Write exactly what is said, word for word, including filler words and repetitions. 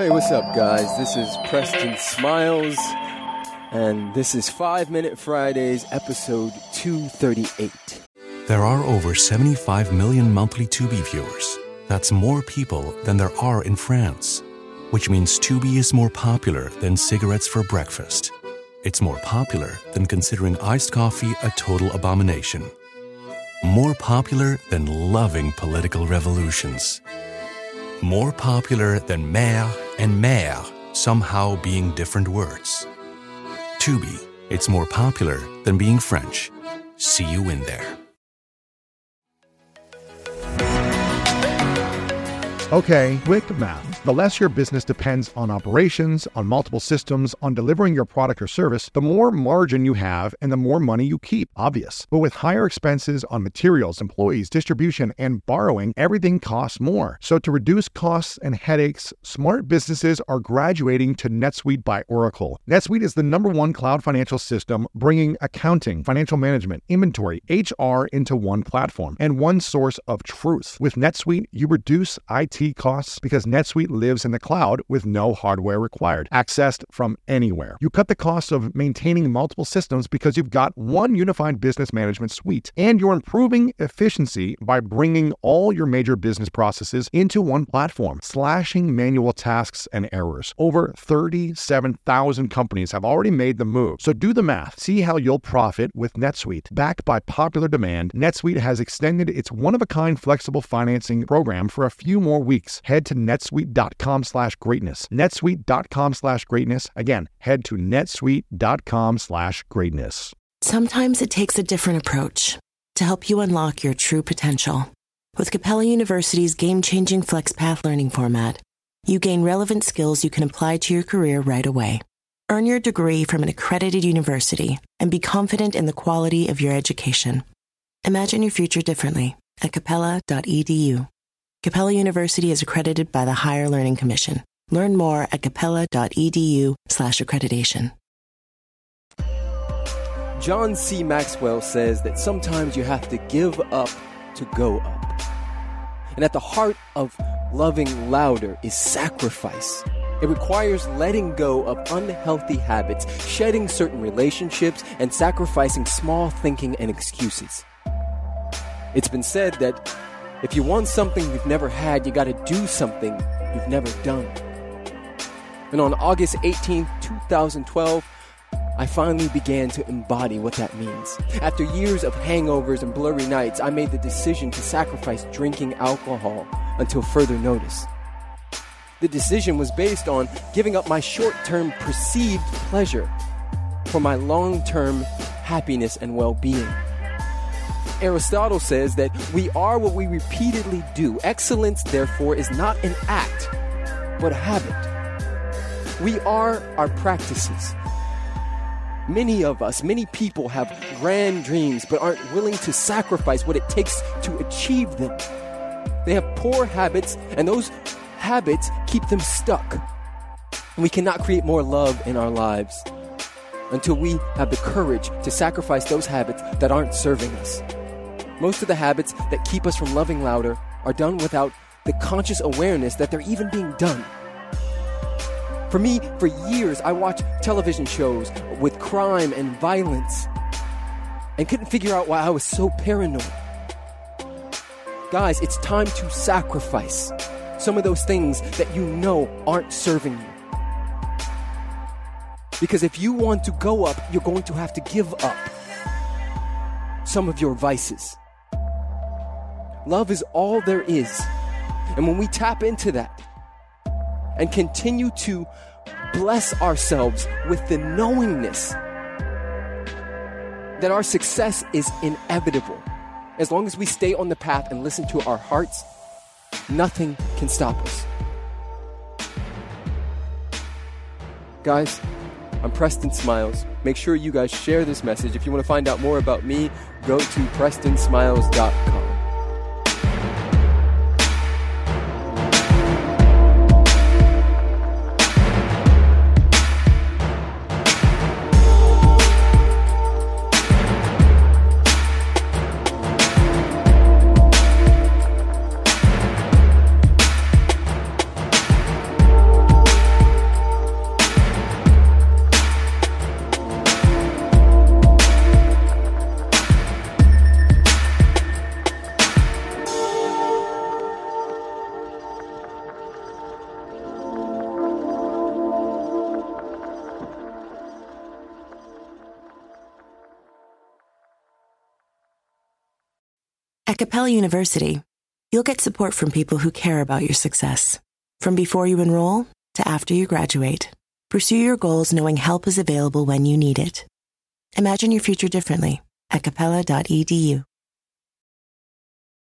Hey, what's up, guys? This is Preston Smiles, and this is five Minute Fridays, episode two thirty-eight. There are over seventy-five million monthly Tubi viewers. That's more people than there are in France, which means Tubi is more popular than cigarettes for breakfast. It's more popular than considering iced coffee a total abomination. More popular than loving political revolutions. More popular than mère and mère somehow being different words. Tubi, it's more popular than being French. See you in there. Okay, quick math. The less your business depends on operations, on multiple systems, on delivering your product or service, the more margin you have and the more money you keep. Obvious. But with higher expenses on materials, employees, distribution, and borrowing, everything costs more. So to reduce costs and headaches, smart businesses are graduating to NetSuite by Oracle. NetSuite is the number one cloud financial system, bringing accounting, financial management, inventory, H R into one platform and one source of truth. With NetSuite, you reduce I T costs because NetSuite lives in the cloud with no hardware required, accessed from anywhere. You cut the cost of maintaining multiple systems because you've got one unified business management suite, and you're improving efficiency by bringing all your major business processes into one platform, slashing manual tasks and errors. Over thirty-seven thousand companies have already made the move. So do the math. See how you'll profit with NetSuite. Backed by popular demand, NetSuite has extended its one-of-a-kind flexible financing program for a few more weeks. Head to netsuite.com slash greatness. netsuite.com slash greatness. Again, head to netsuite.com slash greatness. Sometimes it takes a different approach to help you unlock your true potential. With Capella University's game-changing FlexPath learning format, you gain relevant skills you can apply to your career right away. Earn your degree from an accredited university and be confident in the quality of your education. Imagine your future differently at capella dot e d u. Capella University is accredited by the Higher Learning Commission. Learn more at capella dot e d u slash accreditation. John C. Maxwell says that sometimes you have to give up to go up. And at the heart of loving louder is sacrifice. It requires letting go of unhealthy habits, shedding certain relationships, and sacrificing small thinking and excuses. It's been said that if you want something you've never had, you gotta do something you've never done. And on August eighteenth, twenty twelve, I finally began to embody what that means. After years of hangovers and blurry nights, I made the decision to sacrifice drinking alcohol until further notice. The decision was based on giving up my short-term perceived pleasure for my long-term happiness and well-being. Aristotle says that we are what we repeatedly do. Excellence, therefore, is not an act, but a habit. We are our practices. Many of us, many people have grand dreams, but aren't willing to sacrifice what it takes to achieve them. They have poor habits, and those habits keep them stuck. We cannot create more love in our lives until we have the courage to sacrifice those habits that aren't serving us. Most of the habits that keep us from loving louder are done without the conscious awareness that they're even being done. For me, for years, I watched television shows with crime and violence and couldn't figure out why I was so paranoid. Guys, it's time to sacrifice some of those things that you know aren't serving you. Because if you want to go up, you're going to have to give up some of your vices. Love is all there is. And when we tap into that and continue to bless ourselves with the knowingness that our success is inevitable, as long as we stay on the path and listen to our hearts, nothing can stop us. Guys, I'm Preston Smiles. Make sure you guys share this message. If you want to find out more about me, go to preston smiles dot com. At Capella University, you'll get support from people who care about your success. From before you enroll to after you graduate, pursue your goals knowing help is available when you need it. Imagine your future differently at capella dot e d u.